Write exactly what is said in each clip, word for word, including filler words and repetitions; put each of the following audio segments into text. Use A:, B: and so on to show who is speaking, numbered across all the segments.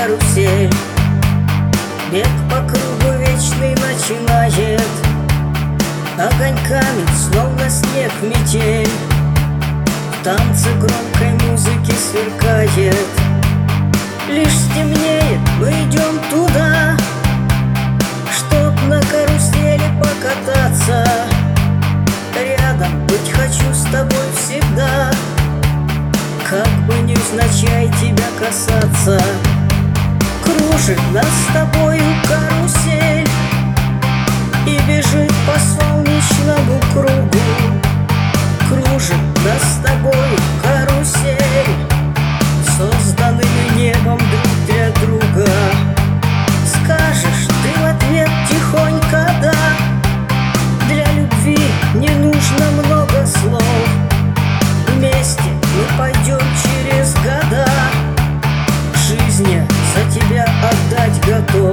A: карусель. Бег по кругу вечный начинает, огоньками, словно снег метель. В танце громкой музыки сверкает. Лишь стемнеет, мы идем туда, чтоб на карусели покататься. Рядом быть хочу с тобой всегда, как бы невзначай тебя касаться. Кружит нас с тобою карусель и бежит по солнечному кругу. Кружит нас с тобою карусель, созданы мы небом друг для друга. Скажешь ты в ответ тихонько «да». Для любви не нужно много слов. Вместе мы пойдем через года. Жизнь я за тебя отдать готов.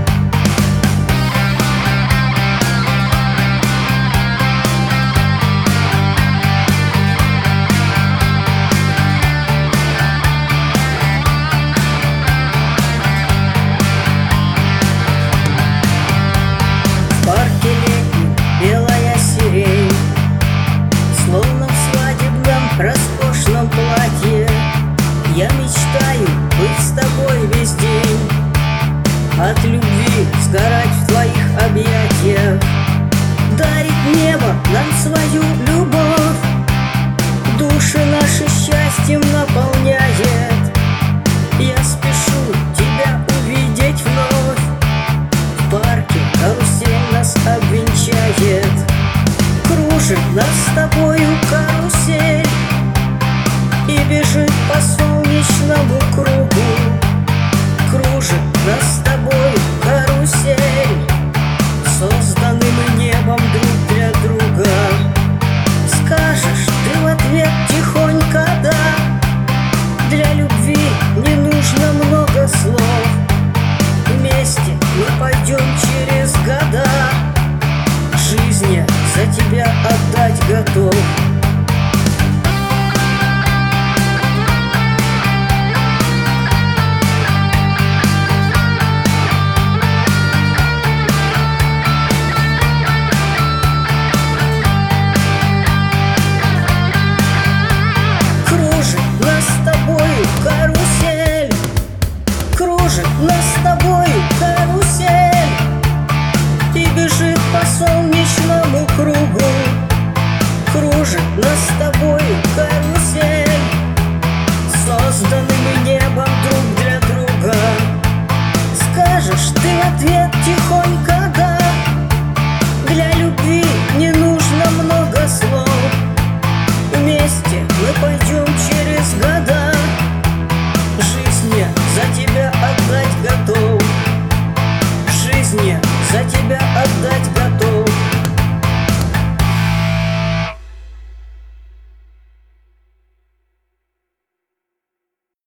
A: В парке летнем белая сирень, словно в свадебном роскошном платье. Я мечтаю быть с тобой весь день, от любви сгорать в твоих объятиях. Дарит небо нам свою любовь, души наши счастьем наполняет. Я спешу тебя увидеть вновь, в парке карусель нас обвенчает. Кружит нас с тобою карусель и бежит по солнечному кругу. Кружит нас с тобой карусель, созданы мы небом друг для друга. Скажешь ты в ответ тихонько «да». Для любви не нужно много слов. Вместе мы пойдем через года. Жизнь я за тебя отдать готов. Карусель, кружит нас с тобою карусель и бежит по солнечному кругу. Кружит нас с тобою карусель, созданы мы небом друг для друга. Скажешь ты в ответ тихонько «да». Для любви не нужно много слов. Вместе мы пойдем